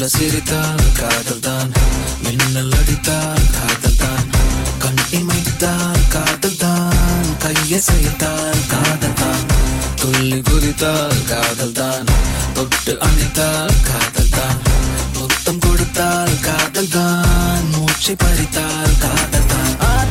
சிரித்தால் காதல்தான், மின்னல் அடித்தால் காதல்தான், கண் இமைத்தால் காதல்தான், கையசைத்தால் காதல்தான், துள்ளி குதித்தால் காதல்தான், தொட்டு அணைத்தால் காதல்தான், முத்தம் கொடுத்தால் காதல்தான், மூச்சை பறித்தால் காதல்தான்.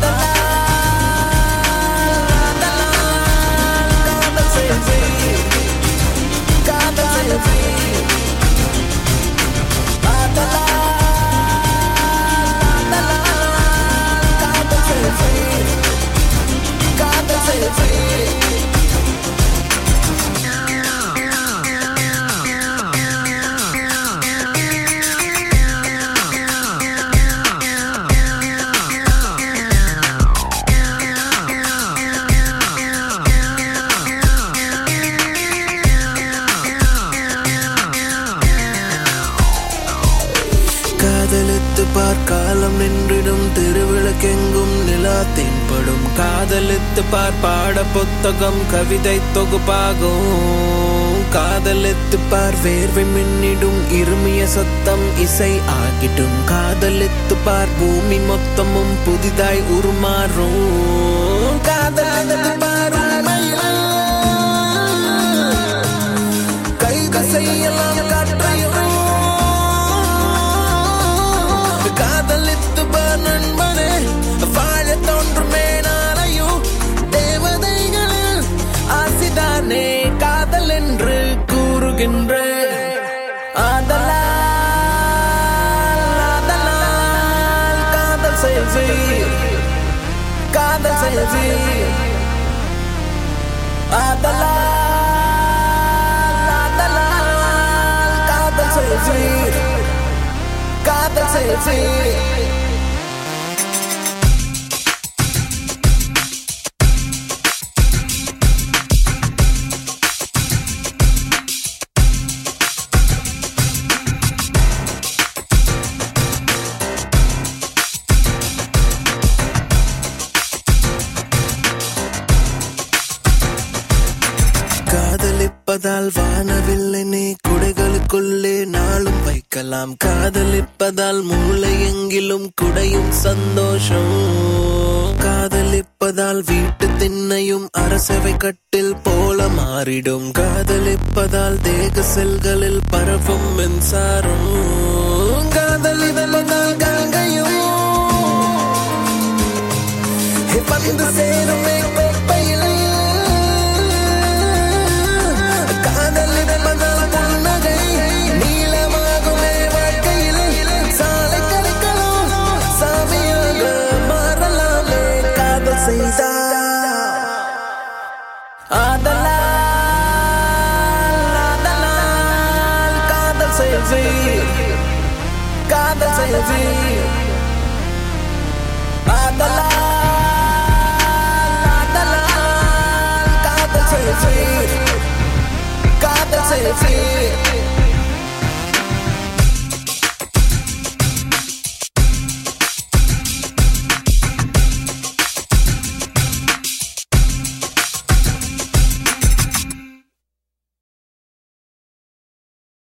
காதலித்து பார்க்காலம் நின்றிடும் திருவிளக்கெங்கும் நிலா தென்படும். காதலித்து பாட புத்தகம் கவிதை தொகுப்பாகும். காதலித்து வேர்வை மின்னிடும் இருமிய சத்தம் இசை ஆகிடும். காதலித்து பூமி மொத்தமும் புதிதாய் உருமாறும். காதலித்து கைது செய்யலாம் காற்றையும். காதலித்து நண்பனே வாழ தோன்றுமே நாளையும். தேவதைகள் ஆசிதானே காதல் என்று கூறுகின்ற. ஆதலால் காதல் செல்வி, காதல் செல்வி. ஆதலால் காதல் செல்வி, காதல் செல்வி. காதலிப்பதால் வானவில்லை குடைகளுக்குள்ளே நாளும் வைக்கலாம். காதலிப்பதால் மூளை எங்கிலும் குடையும் சந்தோஷம். காதலிப்பதால் வீட்டு திண்ணையும் அரசவை கட்டில் போல மாறிடும். காதலிப்பதால் தேக செல்களில் பரவும் மின்சாரம். காதலிப்பதால் கங்கையும் வந்து சேருமே கோப்பையில். ஆதலால் காதல் செல்வி, காதல் செல்வி. ஆதலால் காதல் செல்வி, காதல் செல்வி.